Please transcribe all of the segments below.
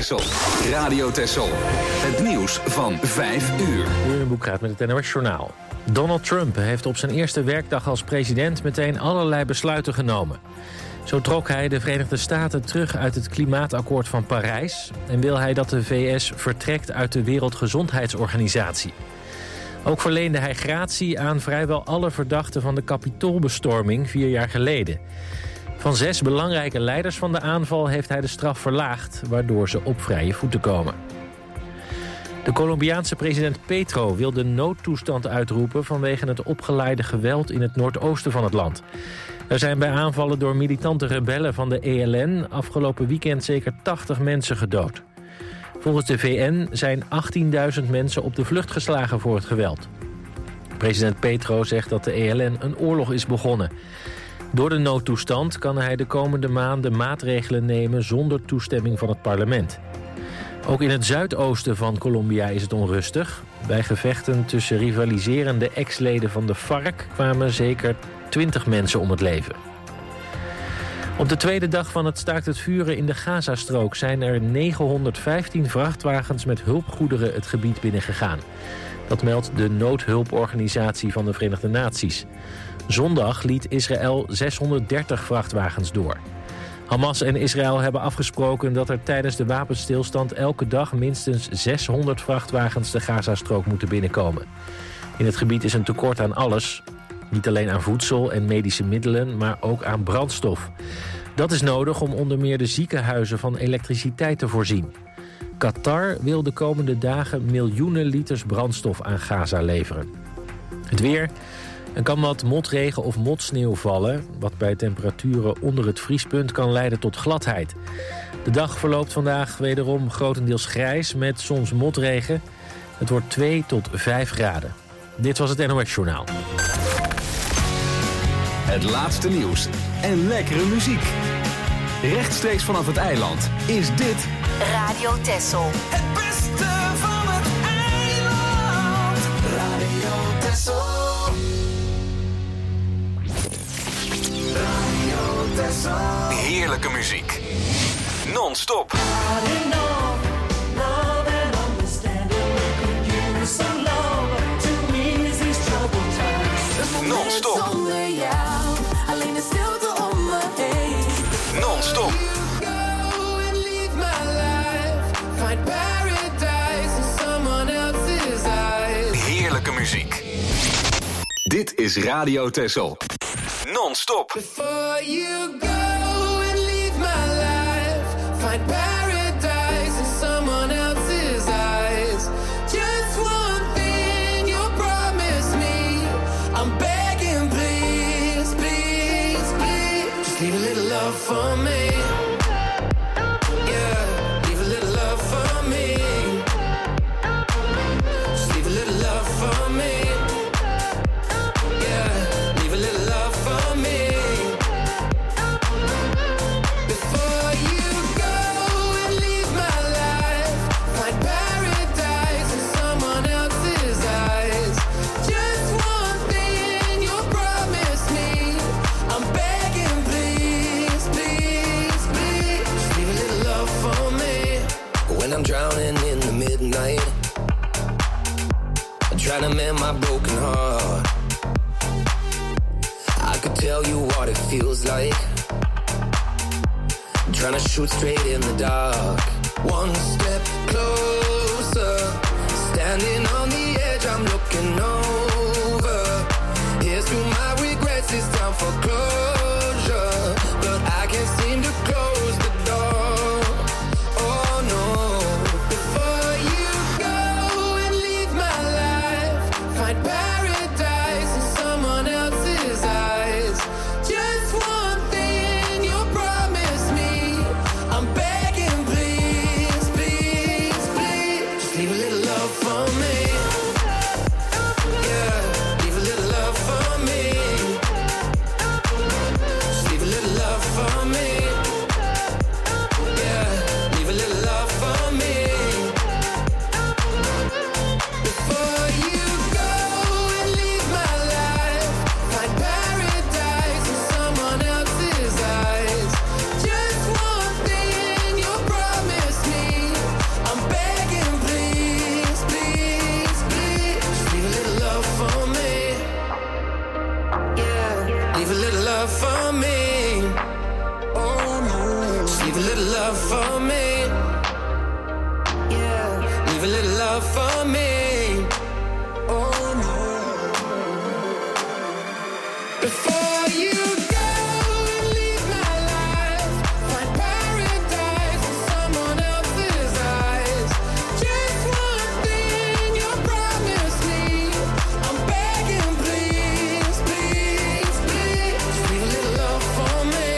Texel. Radio Texel. Het nieuws van 5 uur. Jeroen Boekraat met het NOS Journaal. Donald Trump heeft op zijn eerste werkdag als president meteen allerlei besluiten genomen. Zo trok hij de Verenigde Staten terug uit het klimaatakkoord van Parijs en wil hij dat de VS vertrekt uit de Wereldgezondheidsorganisatie. Ook verleende hij gratie aan vrijwel alle verdachten van de Capitoolbestorming 4 jaar geleden. Van 6 belangrijke leiders van de aanval heeft hij de straf verlaagd, waardoor ze op vrije voeten komen. De Colombiaanse president Petro wil de noodtoestand uitroepen vanwege het opgeleide geweld in het noordoosten van het land. Er zijn bij aanvallen door militante rebellen van de ELN afgelopen weekend zeker 80 mensen gedood. Volgens de VN zijn 18.000 mensen op de vlucht geslagen voor het geweld. President Petro zegt dat de ELN een oorlog is begonnen. Door de noodtoestand kan hij de komende maanden maatregelen nemen zonder toestemming van het parlement. Ook in het zuidoosten van Colombia is het onrustig. Bij gevechten tussen rivaliserende ex-leden van de FARC kwamen zeker 20 mensen om het leven. Op de tweede dag van het staakt het vuren in de Gazastrook zijn er 915 vrachtwagens met hulpgoederen het gebied binnengegaan. Dat meldt de noodhulporganisatie van de Verenigde Naties. Zondag liet Israël 630 vrachtwagens door. Hamas en Israël hebben afgesproken dat er tijdens de wapenstilstand elke dag minstens 600 vrachtwagens de Gazastrook moeten binnenkomen. In het gebied is een tekort aan alles. Niet alleen aan voedsel en medische middelen, maar ook aan brandstof. Dat is nodig om onder meer de ziekenhuizen van elektriciteit te voorzien. Qatar wil de komende dagen miljoenen liters brandstof aan Gaza leveren. Het weer. Er kan wat motregen of motsneeuw vallen, wat bij temperaturen onder het vriespunt kan leiden tot gladheid. De dag verloopt vandaag wederom grotendeels grijs met soms motregen. Het wordt 2 tot 5 graden. Dit was het NOS Journaal. Het laatste nieuws en lekkere muziek. Rechtstreeks vanaf het eiland is dit Radio Texel. Het beste van het eiland. Radio Texel. Radio Texel. heerlijke muziek. Non-stop. Non-stop. Non-stop. Heerlijke muziek. Dit is Radio Texel. Non-stop. Before you go and leave my life, find paradise in someone else's eyes. Just one thing you'll promise me. I'm begging, please, please, please. Just leave a little love for me. Yeah, leave a little love for me. Just leave a little love for me. I'm drowning in the midnight. I'm trying to mend my broken heart. I could tell you what it feels like. I'm trying to shoot straight in the dark. One step closer, standing on the edge, I'm looking over. Here's to my regrets, it's time for closure. But I can't seem to close the door. Oh no. Paradise in someone else's eyes. Just one thing you promise me. I'm begging, please, please, please. Just leave a little love for me. Yeah, leave a little love for me. love for me. Oh no. Just leave a little love for me. Yeah. Leave a little love for me. Oh no. Before you go and leave my life, find paradise in someone else's eyes. Just one thing you promise me. I'm begging, please, please, please. Just leave a little love for me.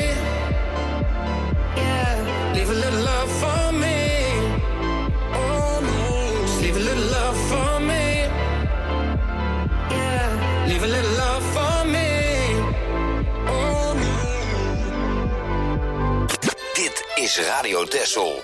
Yeah, leave a little love for me. Oh no, just leave a little love for me. Yeah, leave a little love for me. Oh no. Dit is Radio Texel.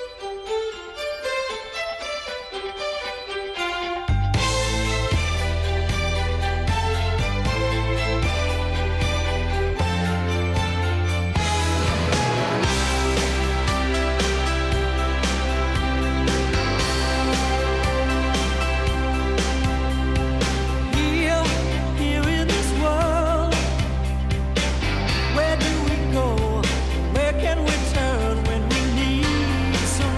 Here in this world, where do we go? Where can we turn when we need some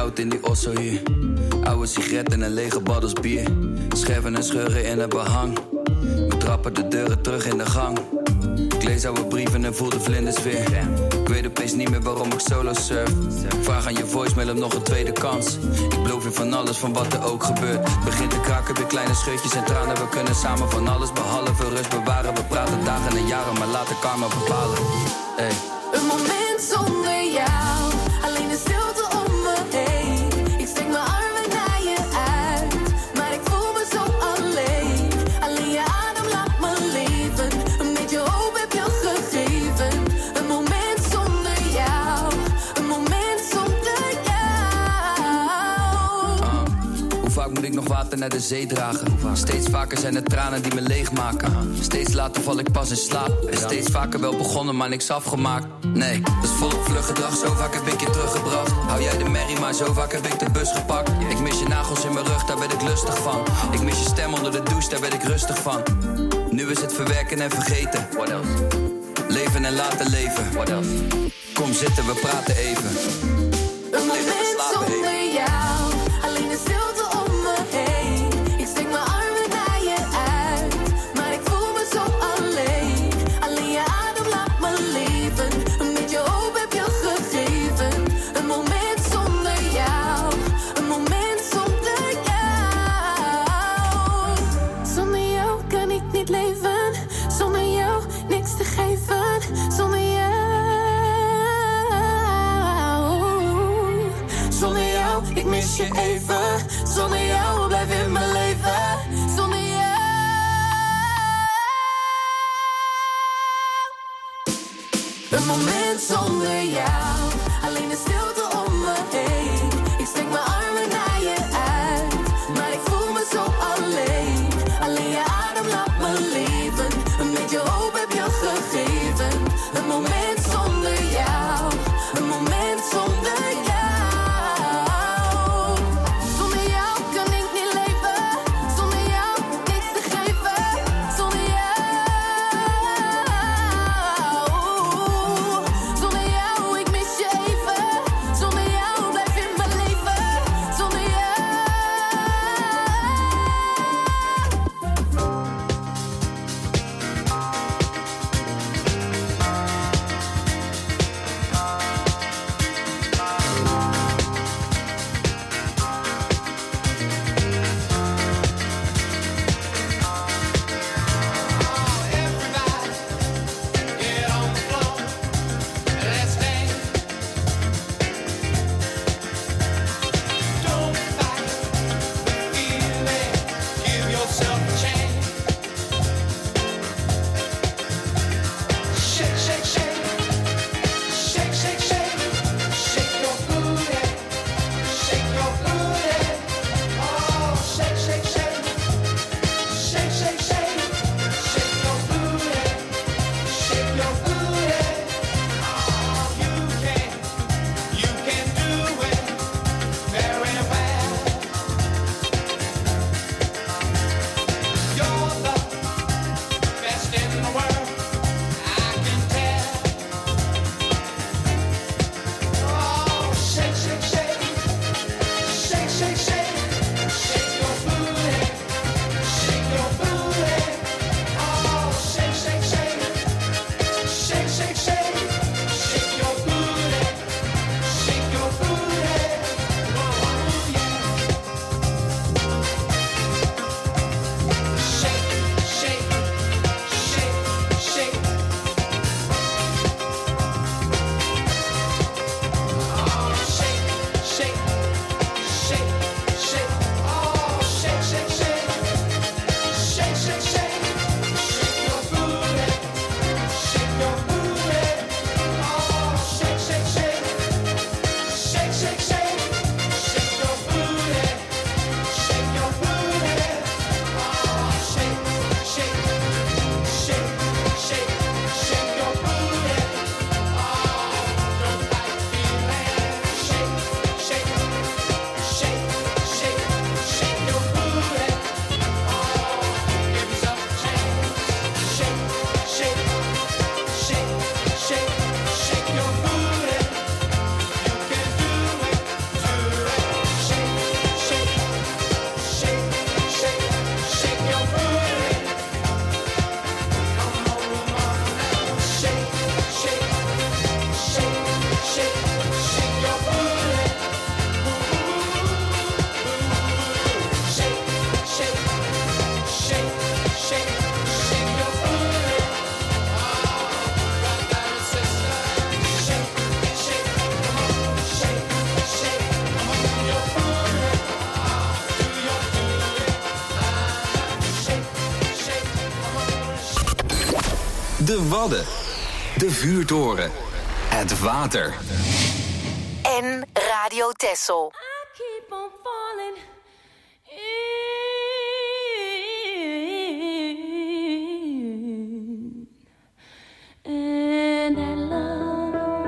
koud in die osso hier. Oude sigaret en een lege baddels bier. Scherven en scheuren in het behang. We trappen de deuren terug in de gang. Ik lees oude brieven en voel de vlinders weer. Ik weet opeens niet meer waarom ik solo surf. Vraag aan je voicemail om nog een tweede kans. Ik beloof je van alles, van wat er ook gebeurt. Begint te kraken, weer kleine scheutjes en tranen. We kunnen samen van alles behalve rust bewaren. We praten dagen en jaren, maar laten karma bepalen. Hey. Een moment zonder jou, alleen de stilte om me heen. Ik strek mijn armen naar je uit, maar ik voel me zo alleen. Alleen je adem laat me leven, een beetje hoop heb je gegeven. Een moment zonder jou, een moment zonder jou. Hoe vaak moet ik nog water naar de zee dragen? Steeds vaker zijn het tranen die me leegmaken. Steeds later val ik pas in slaap. En steeds vaker wel begonnen, maar niks afgemaakt. Nee, dat is volop vlug gedrag. Zo vaak heb ik je teruggebracht. Hou jij de merrie, maar zo vaak heb ik de bus gepakt. Ik mis je nagels in mijn rug, daar werd ik lustig van. Ik mis je stem onder de douche, daar werd ik rustig van. Nu is het verwerken en vergeten. What else? Leven en laten leven. What else? Kom zitten, we praten even. Een moment zonder jou, alleen de stilte om me heen. Ik steek mijn armen naar je uit, maar ik voel me zo alleen. Alleen je adem laat me leven, een beetje hoop heb je gegeven. Een moment zonder jou, een moment zonder jou. Zonder jou kan ik niet leven, zonder jou niks te geven. Zonder jou. Zonder jou, ik mis je even. Zonder jou blijf in mijn leven. Zonder jou. Een moment zonder jou. Alleen de stilte om me heen. Ik strek mijn armen naar je uit, maar ik voel me zo alleen. Alleen je adem laat me leven. Een beetje hoop heb je gegeven. Een moment zonder jou. Een moment zonder jou. Zonder jou kan ik niet leven. Zonder jou niks te geven. Zonder jou. Zonder jou, ik mis je even. Zonder jou blijf in mijn leven. De Wadden. De vuurtoren. Het water. En Radio Texel. I keep on falling in. And I love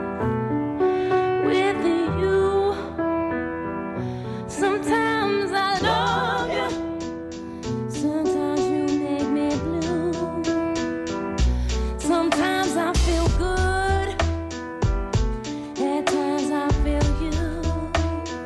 with you. Sometimes I love you. Sometimes you make me blue. Sometimes I feel good. At times I feel you.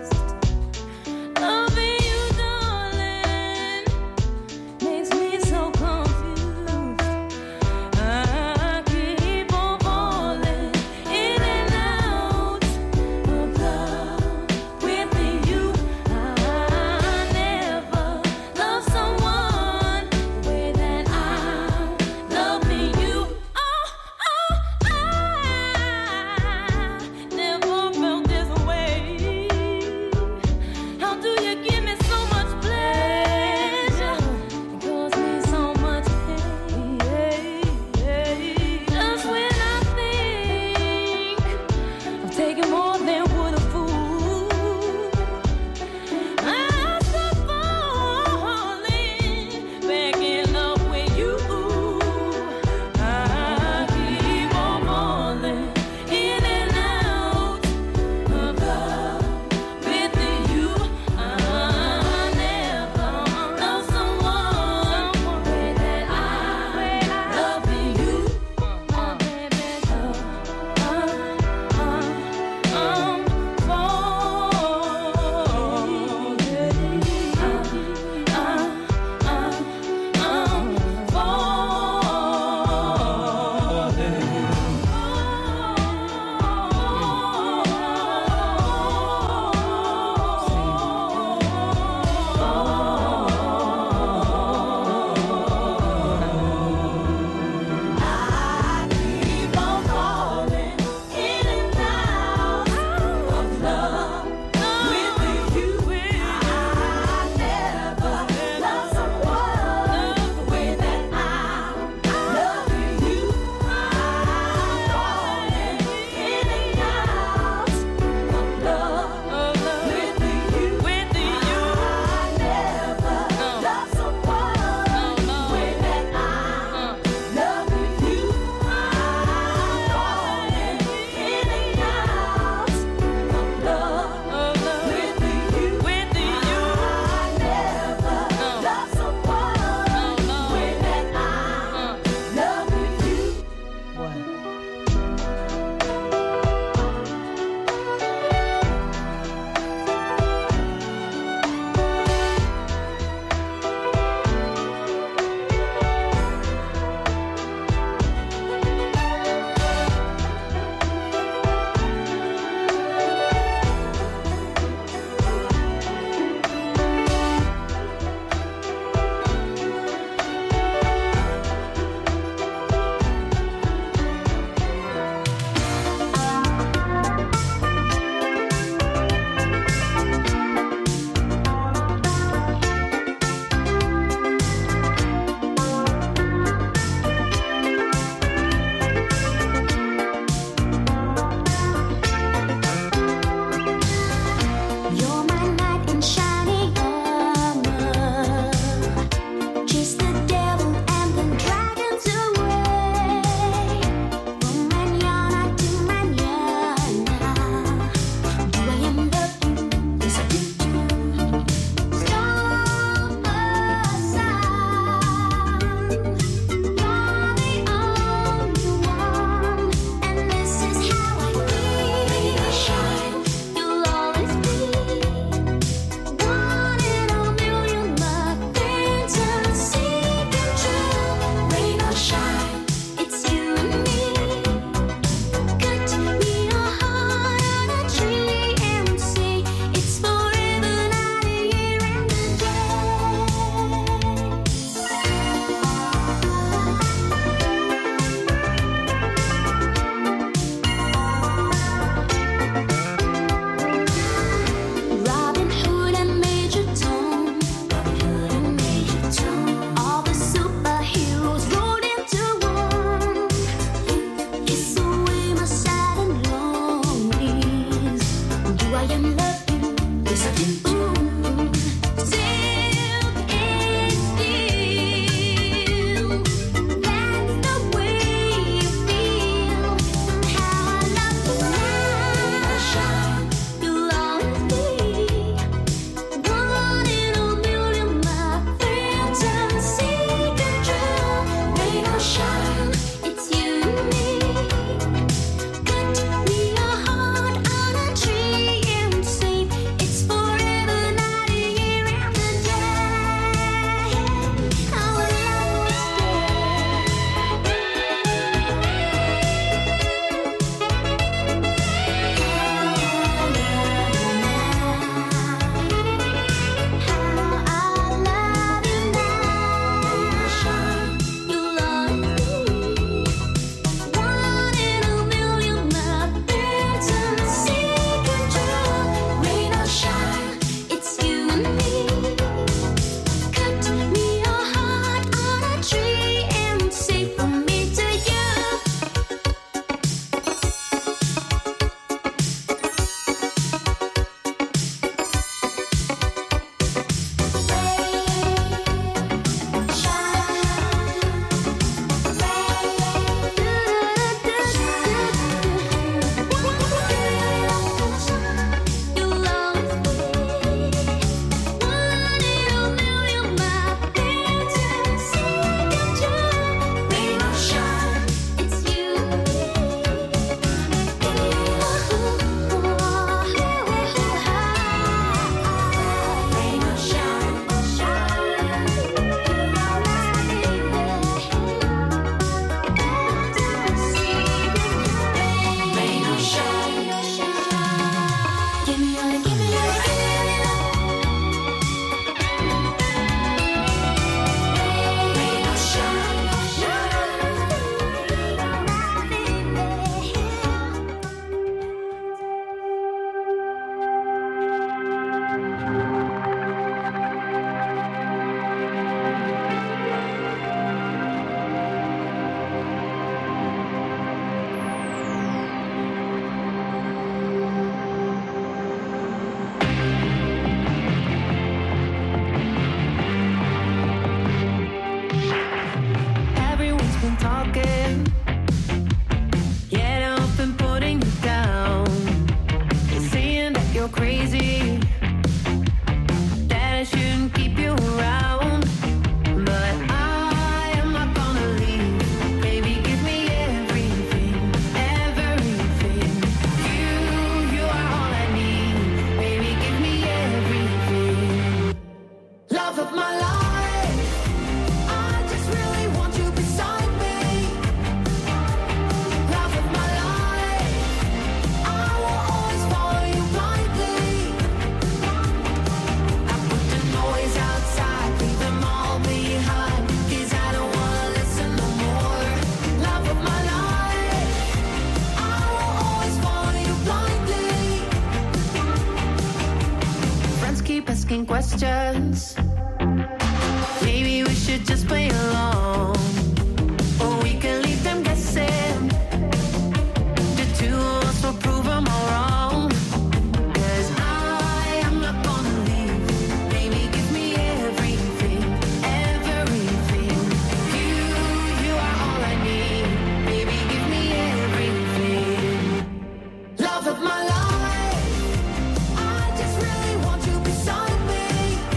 questions. Maybe we should just play along, or we can leave them guessing. The two of us will prove them all wrong. 'Cause I am not gonna leave. Baby, give me everything, everything. You are all I need. Baby, give me everything. Love of my life, I just really want you beside me.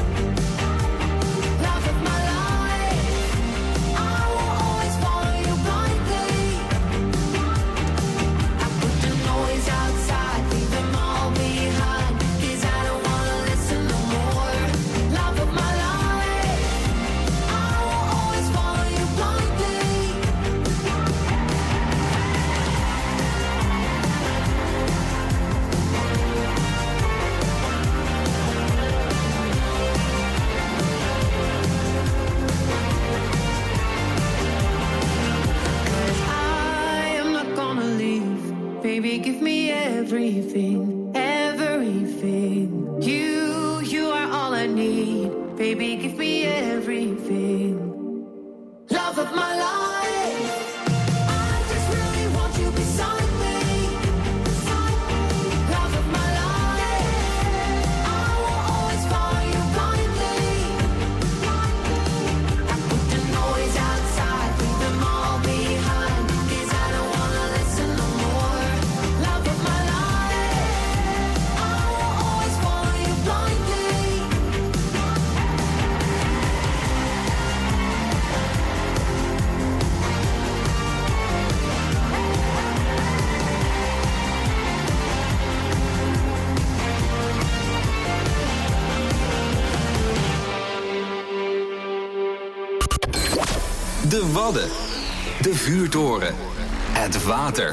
Love of my life, I will always follow you blindly. I put the noise outside, leave them all behind, 'cause I don't wanna listen no more. Love of my life, I will always follow you blindly. I am not gonna leave. Baby, give me everything, everything. You are all I need. Baby, give me everything. Love of my life, I just really want you beside me. Love of my life, I will always follow you blindly. I put the noise outside, leave them all behind, 'cause I don't wanna listen no more. Love of my life, I will always follow you blindly. De Wadden. De vuurtoren. Het water.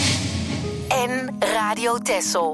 En Radio Texel.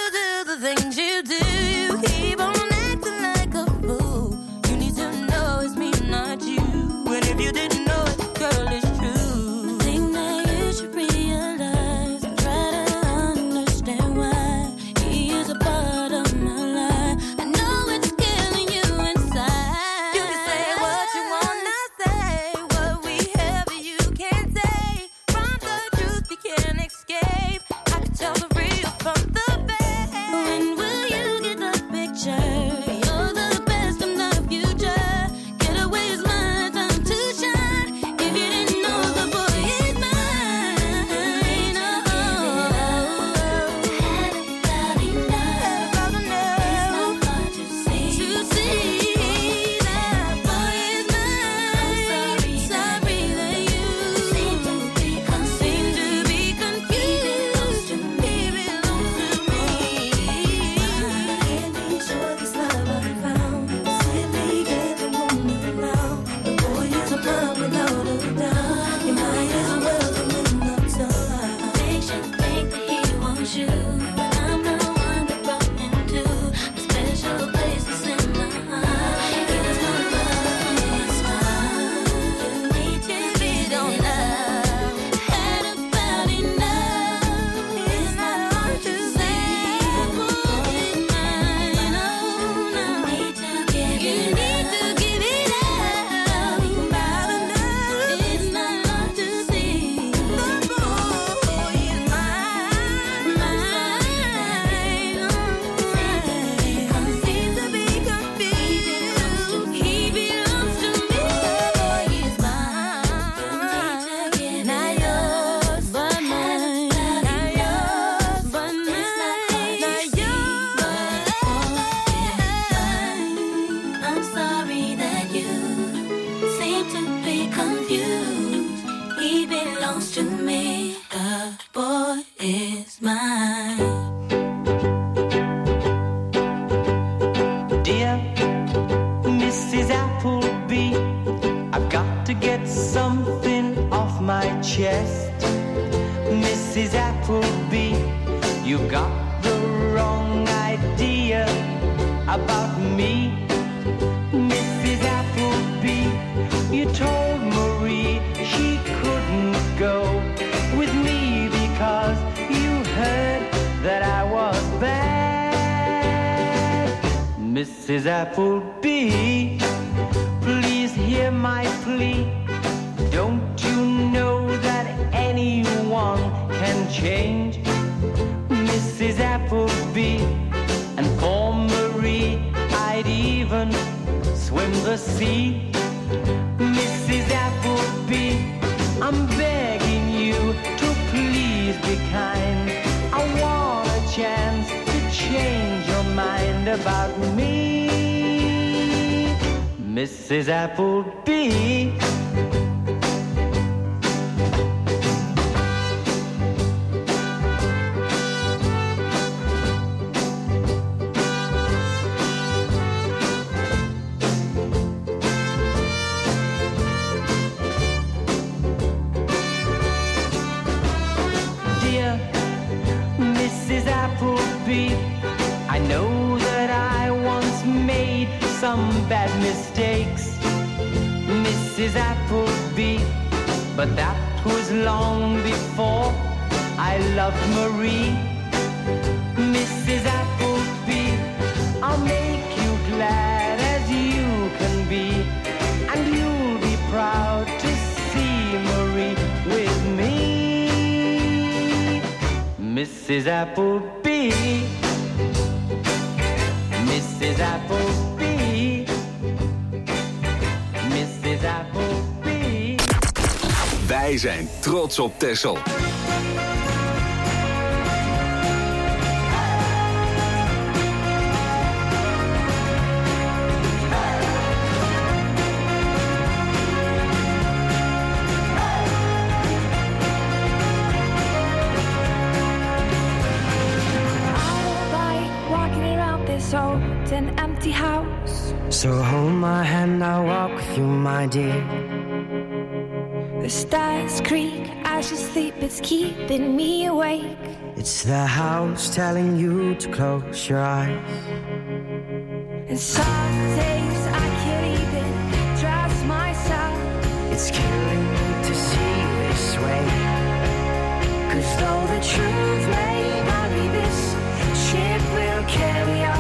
Things you do, you keep on acting like a fool. You need to know it's about me, Mrs. Appleby. You told Marie she couldn't go with me because you heard that I was bad. Mrs. Appleby, please hear my plea. Don't you know that anyone can change? Mrs. Appleby, and for Marie I'd even swim the sea. Mrs. Appleby, I'm begging you to please be kind. I want a chance to change your mind about me, Mrs. Appleby. I know that I once made some bad mistakes, Mrs. Appleby, but that was long before I loved Marie. Mrs. Appleby, I'll make you glad as you can be, and you'll be proud to see Marie with me, Mrs. Appleby. Mrs. Appleby, Mrs. Appleby. Wij zijn trots op Texel. An empty house. So hold my hand, I'll walk with you, my dear. The stars creak as you sleep, it's keeping me awake. It's the house telling you to close your eyes. And some days I can't even trust myself. It's killing me to see this way. 'Cause though the truth may vary, this ship will carry on.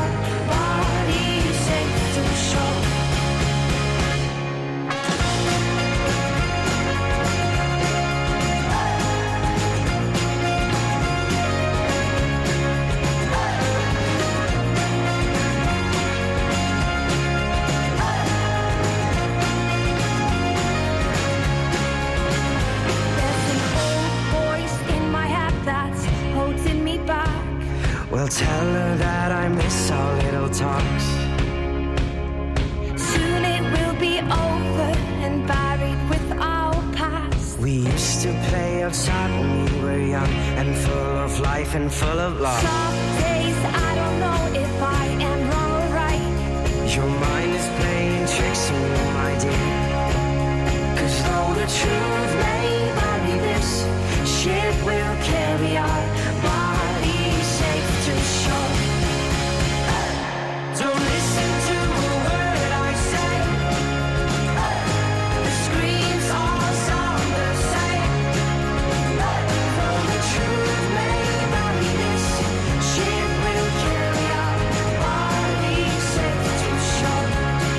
Well, tell her that I miss our little talks. Soon it will be over and buried with our past. We used to play outside when we were young and full of life and full of love. Some days I don't know if I am wrong or right. Your mind is playing tricks on you, my dear. 'Cause though the truth may vary, this ship will carry our bodies safe to shore. Don't listen to a word I say. The screams all sound the same. Though the truth may vary, this ship will carry our bodies safe to shore.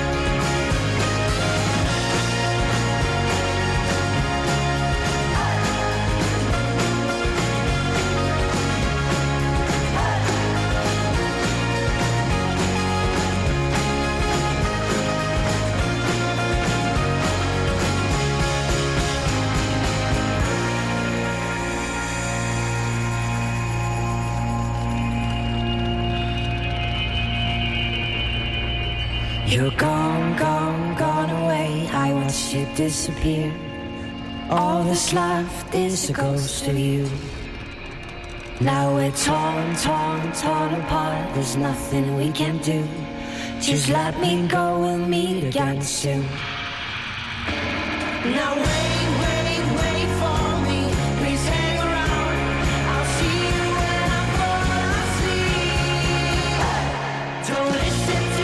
You're gone, gone, gone away. I watched you disappear. All that's left is a ghost of you. Now we're torn, torn, torn apart. There's nothing we can do. Just let me go, we'll meet again soon. Now wait, wait, wait for me. Please hang around. I'll see you when I fall asleep. Don't listen to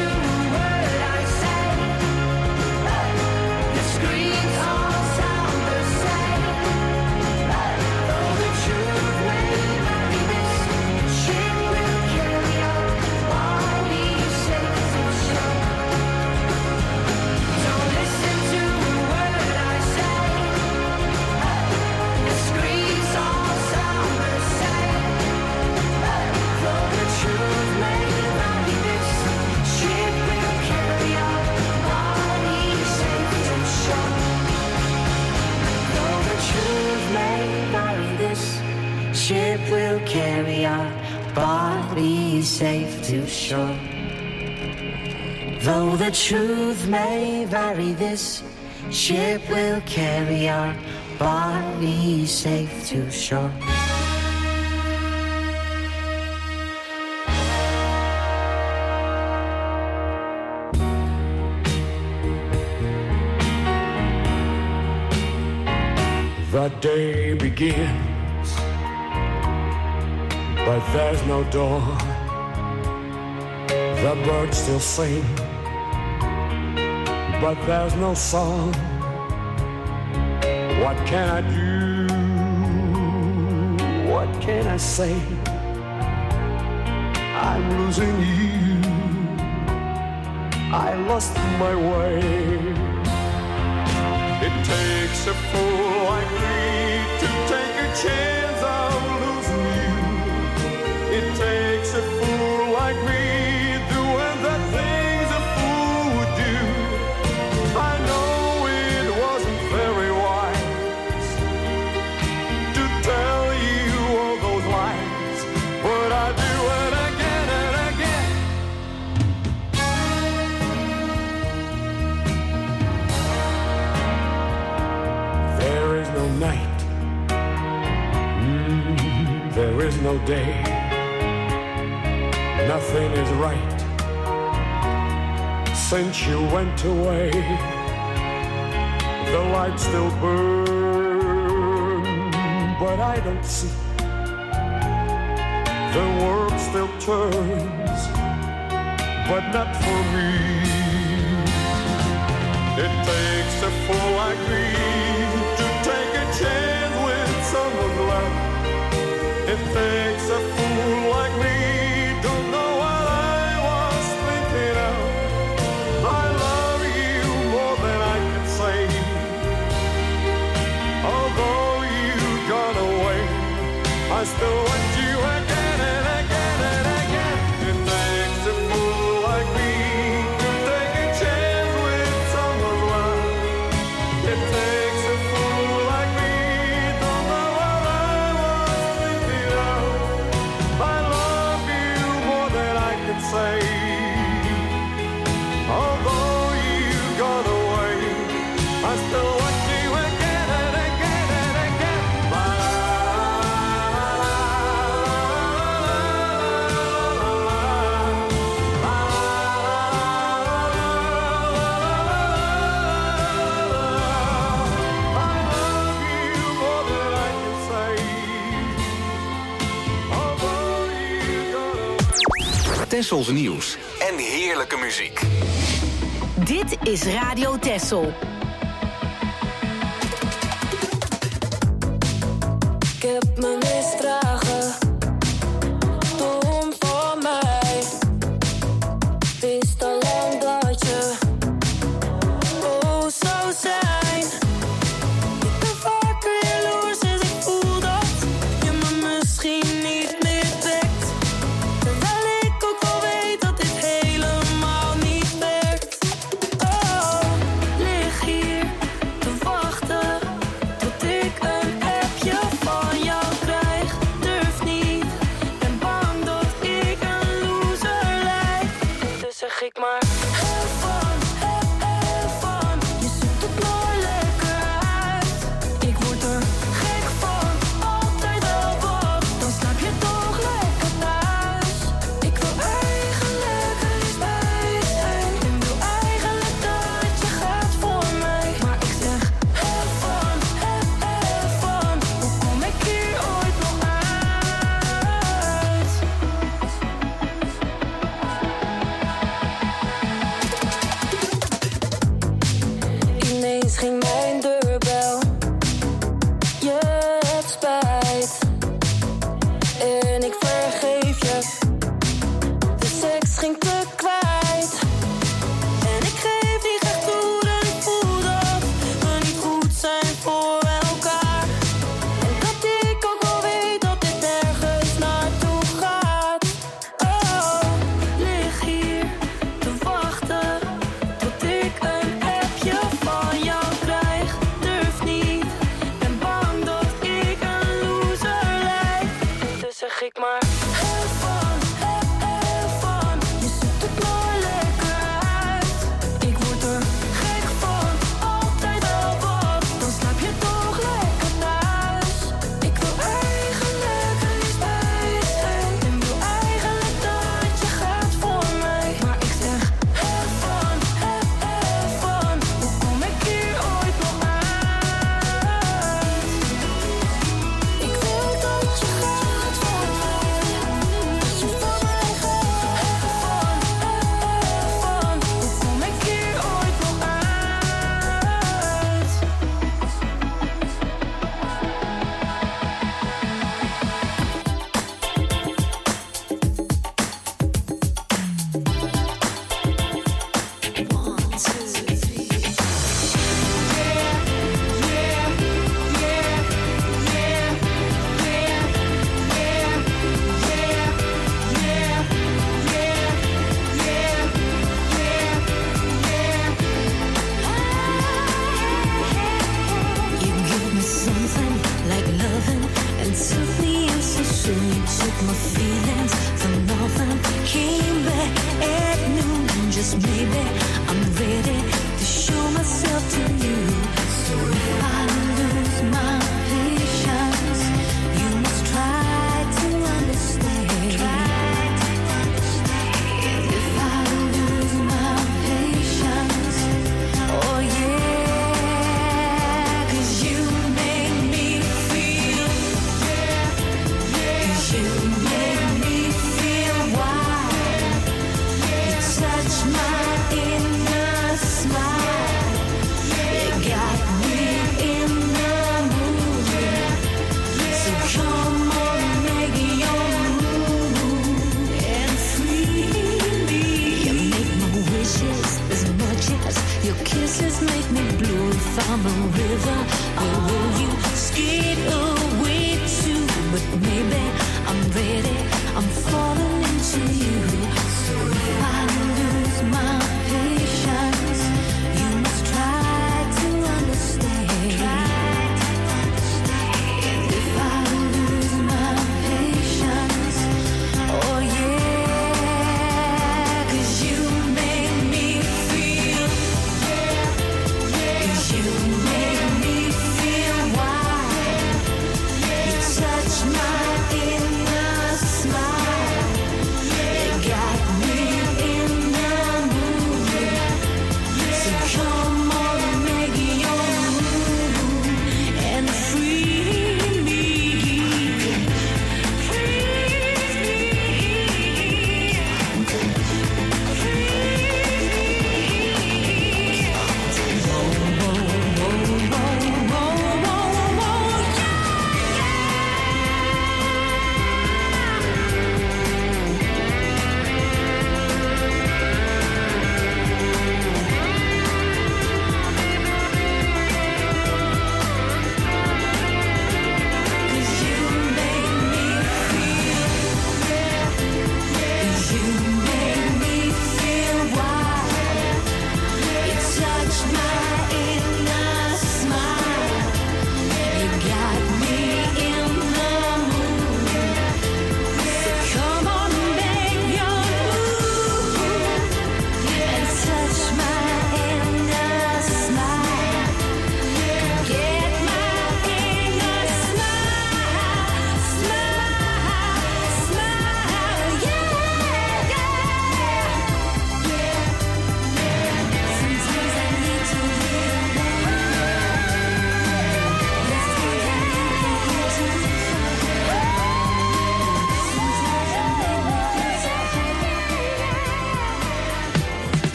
safe to shore. Though the truth may vary, this ship will carry our bodies safe to shore. The day begins, but there's no dawn. The birds still sing, but there's no song. What can I do? What can I say? I'm losing you. I lost my way. It takes a fool like me to take a chance of losing you. It takes a fool like me doing the things a fool would do. I know it wasn't very wise to tell you all those lies, but I do it again and again. There is no night, there is no day. Nothing is right since you went away. The lights still burn, but I don't see. The world still turns, but not for me. It takes a fool like me to take a chance with someone's love. It takes a fool like me, don't know what I was thinking of. I love you more than I can say. Although you've gone away, I still want you again and again and again. It takes a fool like me to take a chance with someone's love. It takes a fool like me, don't know what I was thinking of. I love you more than I can say. Although you've gone away, I still want you again and again and again. Tessels nieuws en heerlijke muziek. Dit is Radio Tessel. Ik heb me misdragen, dom voor mij. Wist al lang dat je zou zijn. Ik ben vaker jaloers, dus ik voel dat je me misschien niet meer trekt. Terwijl ik ook wel weet dat dit helemaal niet werkt. Oh, lig hier te wachten tot ik een appje van jou krijg. Durf niet, ben bang dat ik een loser lijk. Dus zeg ik maar, heb van, je zoekt het maar lekker uit. Ik word er gek van, altijd wel wat, dan slaap je toch lekker thuis. Ik wil eigenlijk er eens bij zijn, en wil eigenlijk dat je gaat voor mij. Maar ik zeg, heb van, hoe kom ik hier ooit nog uit? maybe I'm ready to show myself to you. So if I lose my patience, you must try to understand. If I lose my patience, oh yeah, 'cause you make me feel, 'cause you make me feel wild. You touch my inner smile. You got me in the mood. So come on, make your move and free me. You make my wishes as much as your kisses make me blue. If I'm a river, where will you skate away to? But maybe I'm ready, I'm falling into you. So if I lose my patience, you must try to understand. If I lose my patience, oh yeah, 'cause you make me feel, 'cause you make me feel.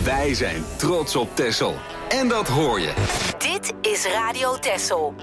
Wij zijn trots op Texel. En dat hoor je. Dit is Radio Texel.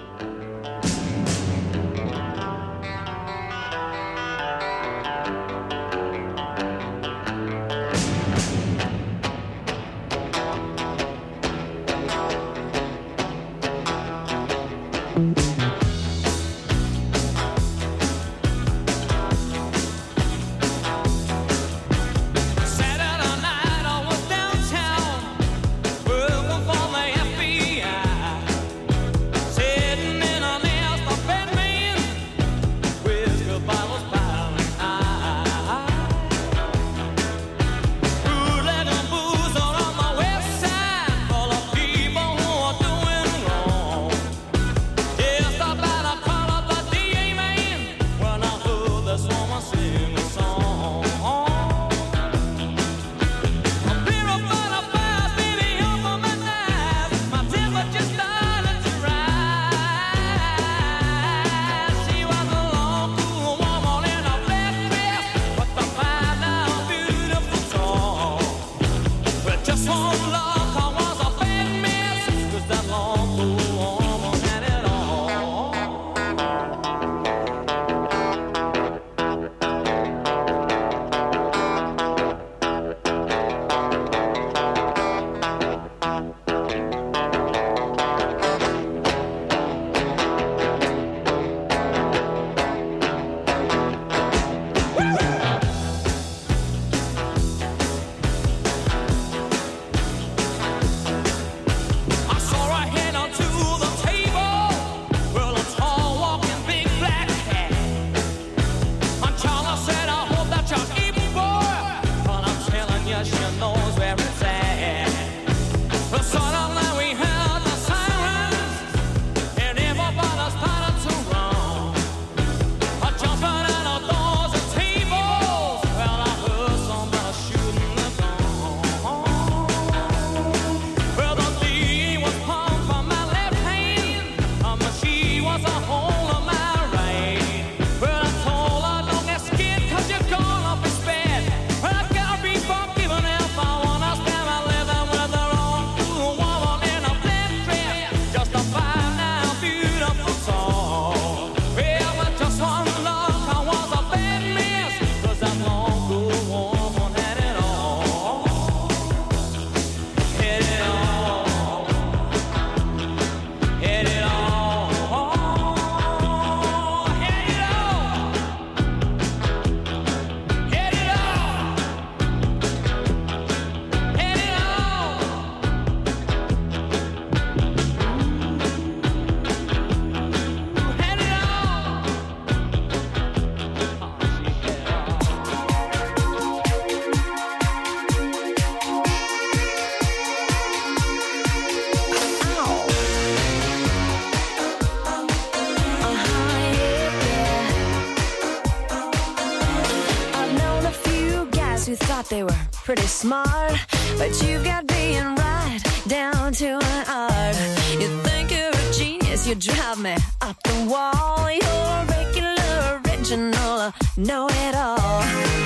They were pretty smart, but you've got being right down to an art. You think you're a genius, you drive me up the wall. You're regular, original, know-it-all.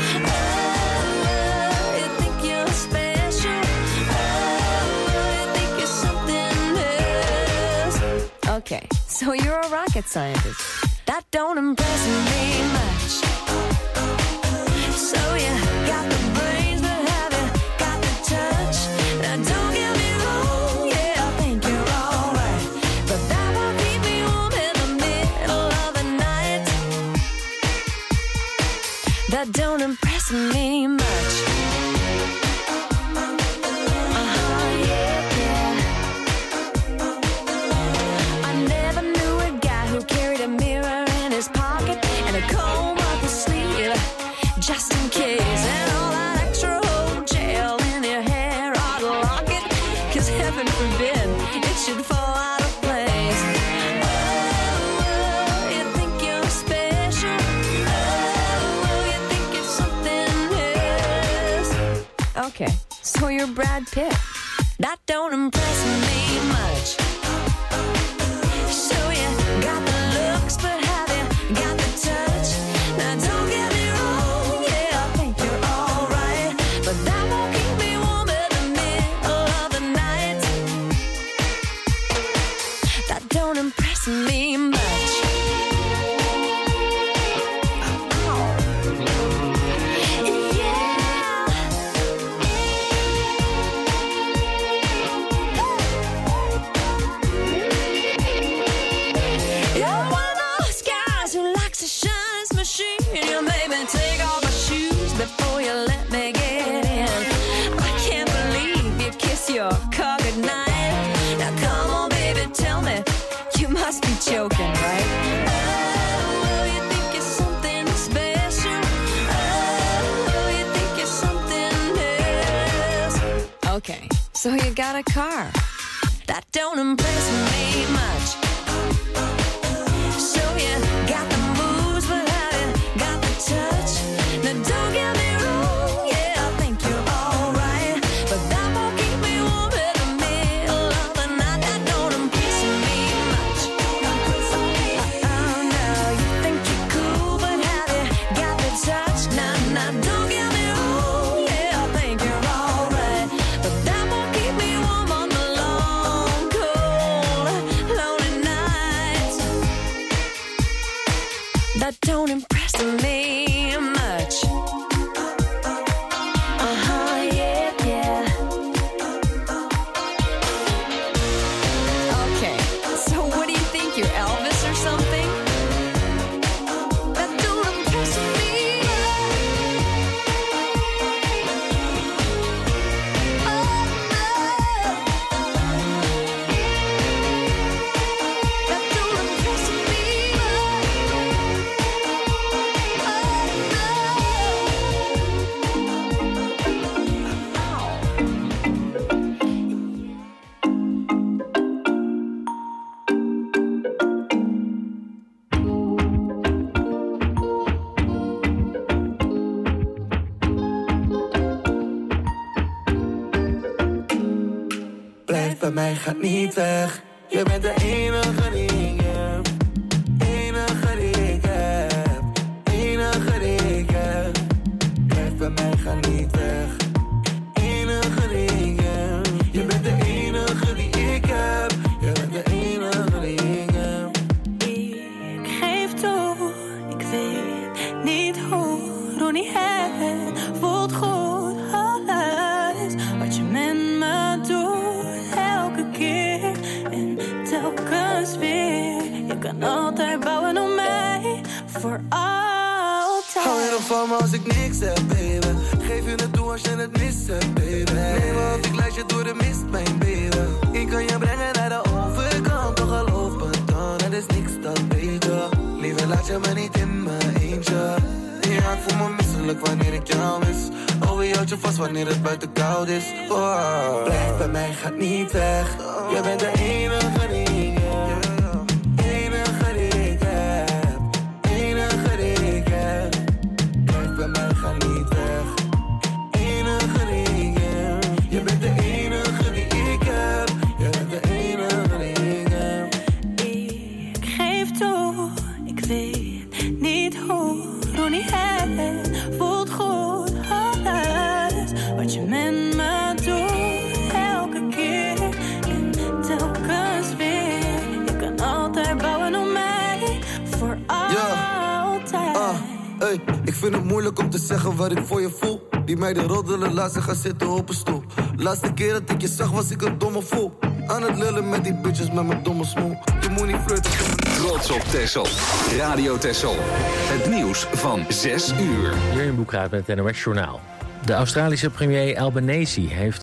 Oh, you think you're special. Oh, you think you're something else. Okay, so you're a rocket scientist. That don't impress me much. So you got the brains, but have you got the touch? Now don't get me wrong, yeah, I think you're alright, but that won't keep me warm in the middle of the night. That don't impress me much. I never knew a guy who carried a mirror in his pocket and a comb up his sleeve, just in case, and all that extra old gel in your hair ought to lock it, 'cause heaven forbid it should fall out of place. Oh, you think you're special. Oh, you think you're something else. Okay, so you're Brad Pitt. That don't impress me much. So you got the looks, but have you got the touch? Now don't get me wrong, yeah, I think you're alright, but that won't keep me warm in the middle Okay, so you got a car. That don't impress me much. So you got the moves, but have you got the touch? Now don't get me wrong, yeah, I think you're alright, but that won't keep me warm in the middle of the night. That don't impress me much. Oh no, you think you're cool, but have you got the touch? Nah, don't get me wrong, yeah, I think you're alright, but that won't keep me warm on the long, cold, lonely nights. That don't impress me much. Yeah. Okay, so what do you think, you're Elvis or something? That don't impress me Blijf bij mij, ga niet weg. Je bent de enige die ik heb. Enige die ik heb. Enige die ik heb. Blijf bij mij, ga niet weg. Enige die ik heb. Je bent de enige die ik heb. Je bent de enige die ik heb. Ik geef toe, ik weet niet hoe. Doe niet het, voelt goed. Alles wat je met me doet, elke keer en telkens weer. Je kan altijd bouwen op mij, voor altijd. Hou je nog van me als ik niks heb, baby? Geef je het toe als je het mis hebt, baby. Neem me of ik leid je door de mist, mijn baby. Ik kan je brengen naar de overkant, toch geloof me dan, er is niks dan beter. Liever laat je me niet in mijn eentje. Ja, ik voel me misselijk wanneer ik jou mis. Oh, je houdt je vast wanneer het buiten koud is. Oh. Blijf bij mij, ga niet weg. Je bent de enige die ik heb. Enige die ik heb. Enige die ik heb. Blijf bij mij, ga niet weg. Enige die ik heb. Je bent de enige die ik heb. Je bent de enige die ik heb. Ik geef toe, ik weet niet hoe. Doe niet het, voelt goed. Alles wat je met me doet, elke keer en telkens weer. Je kan altijd bouwen op mij, voor altijd. Hey, ik vind het moeilijk om te zeggen wat ik voor je voel. Die meiden roddelen, laat ze gaan zitten op een stoel. Laatste keer dat ik je zag was ik een domme fool. Aan het lullen met die bitches met mijn domme smoel. Je moet niet flirten. Trots op Texel. Radio Texel. Het nieuws van 6 uur. Jurjen Boekraat met het NOS Journaal. De Australische premier Albanese heeft